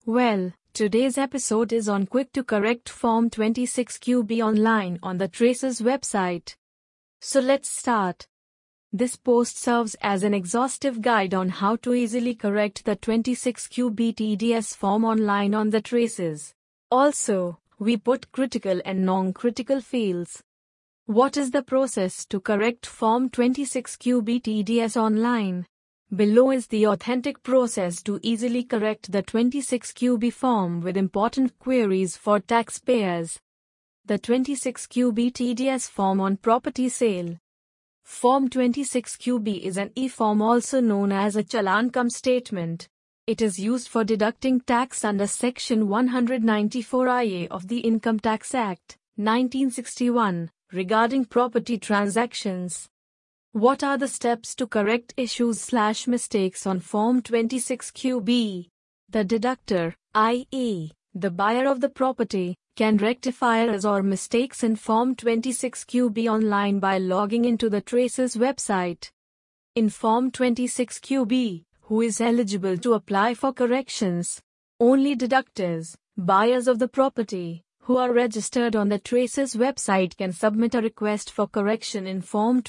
Well, today's episode is on quick to correct Form 26QB online on the Traces website. So let's start. This post serves as an exhaustive guide on how to easily correct the 26QB TDS form online on the Traces. Also, we put critical and non-critical fields. What is the process to correct Form 26QB TDS online? Below is the authentic process to easily correct the 26QB form with important queries for taxpayers. The 26QB TDS form on property sale. Form 26QB is an e-form also known as a Challan cum statement. It is used for deducting tax under Section 194IA of the Income Tax Act, 1961, regarding property transactions. What are the steps to correct issues/mistakes on Form 26QB? The deductor, i.e., the buyer of the property, can rectify errors or mistakes in Form 26QB online by logging into the Traces website. In Form 26QB, who is eligible to apply for corrections? Only deductors, buyers of the property, who are registered on the Traces website can submit a request for correction in Form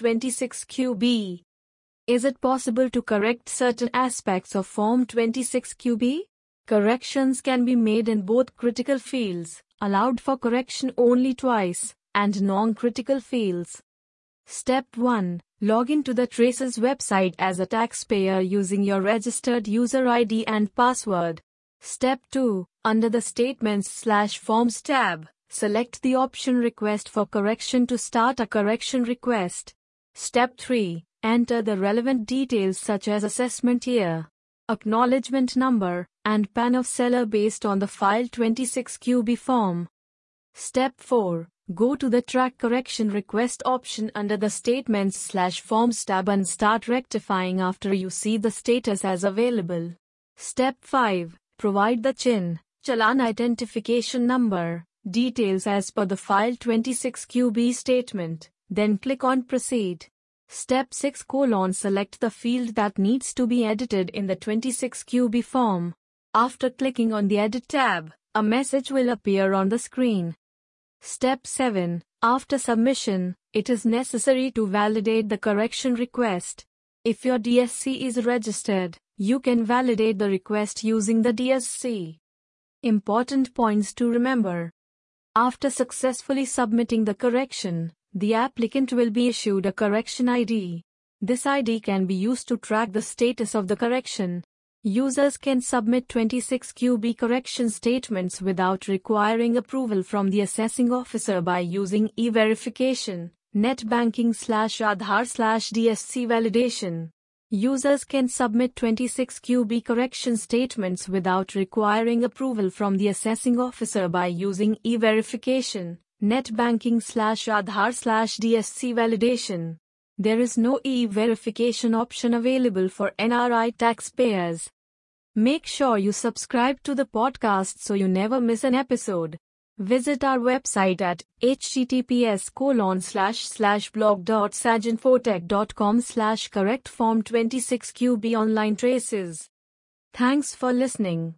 26QB. Is it possible to correct certain aspects of Form 26QB? Corrections can be made in both critical fields, allowed for correction only twice, and non-critical fields. Step 1. Log into the Traces website as a taxpayer using your registered user ID and password. Step 2. Under the Statements/Forms tab, select the option Request for Correction to start a correction request. Step 3. Enter the relevant details such as assessment year, acknowledgement number, and PAN of seller based on the file 26QB form. Step 4. Go to the Track Correction Request option under the Statements/Forms tab and start rectifying after you see the status as available. Step 5. Provide the Challan identification number, details as per the file 26QB statement, then click on Proceed. Step 6: Select the field that needs to be edited in the 26QB form. After clicking on the Edit tab, a message will appear on the screen. Step 7. After submission, it is necessary to validate the correction request. If your DSC is registered, you can validate the request using the DSC. Important points to remember. After successfully submitting the correction, the applicant will be issued a correction ID. This ID can be used to track the status of the correction. Users can submit 26QB correction statements without requiring approval from the assessing officer by using e-verification, net banking/Aadhaar/DSC validation. Users can submit 26QB correction statements without requiring approval from the assessing officer by using e-verification, net banking/Aadhaar/DSC validation. There is no e-verification option available for NRI taxpayers. Make sure you subscribe to the podcast so you never miss an episode. Visit our website at https://blog.saginfotech.com/correct form 26QB online traces. Thanks for listening.